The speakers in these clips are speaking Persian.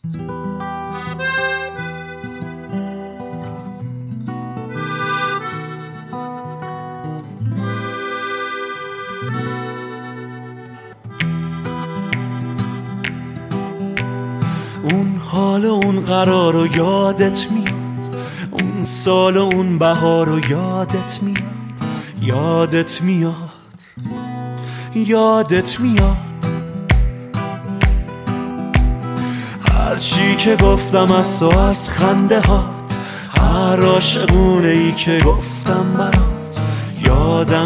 اون حال و اون قرار رو یادت میاد، اون سال و اون بهار رو یادت میاد، یادت میاد، یادت میاد. هرچی که گفتم از تو، از خنده هات، هر عاشقونه ای که گفتم برات، یادم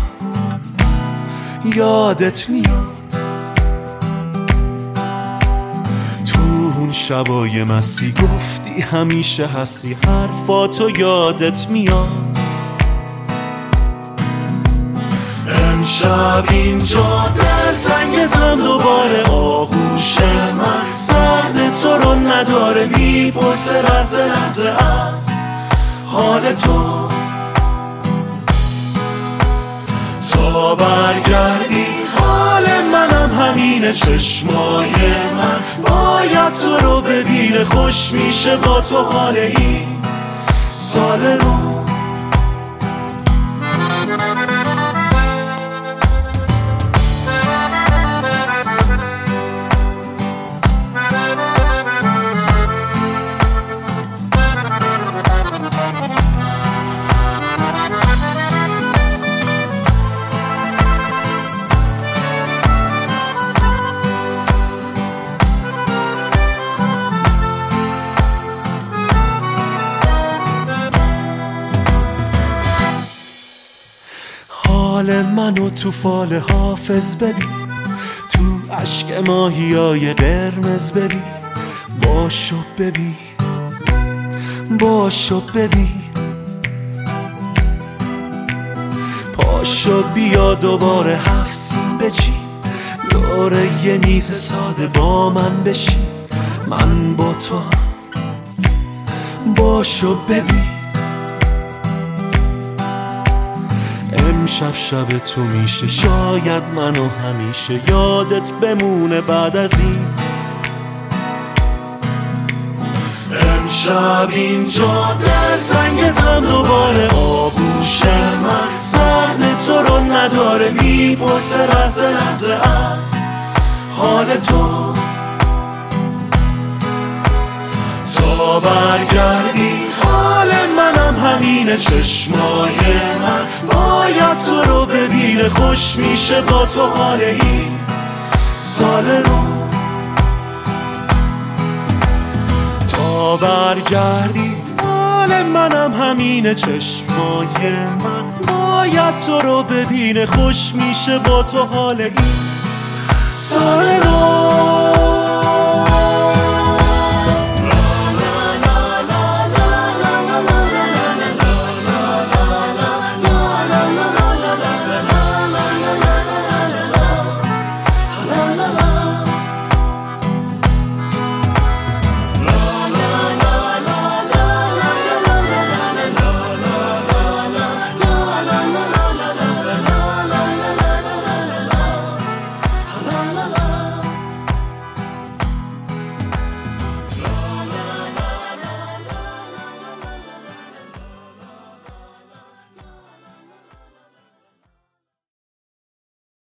میاد، یادت میاد. اون شبای مستی گفتی همیشه هستی، حرفاتو یادت میاد. امشب اینجا دلتنگتم دوباره، آغوش من سرد تو رو نداره، میپرسه لحظه لحظه از حال تو. تا برگردی حال منم همینه، چشمای من باید تو رو ببینه، خوش میشه با تو حال این سال رو. حال منو تو فال حافظ ببین، تو عشق ماهیای قرمز ببین، باشو ببین، باشو ببین. پاشو بیا دوباره حفظیم بچین، دوره یه میز ساده با من بشین، من با تو، باشو ببین. امشب شب تو میشه، شاید منو همیشه یادت بمونه بعد از این. امشب اینجا دلتنگتم دوباره، آغوش من سرد تو رو نداره، میپرسه لحظه لحظه از حال تو. تا برگردی حال منم همینه، چشمای من باید تو رو ببینه، خوش میشه با تو حال این سال رو. تا برگردی حال منم همینه، چشمای من باید تو رو ببینه، خوش میشه با تو حال این سال رو.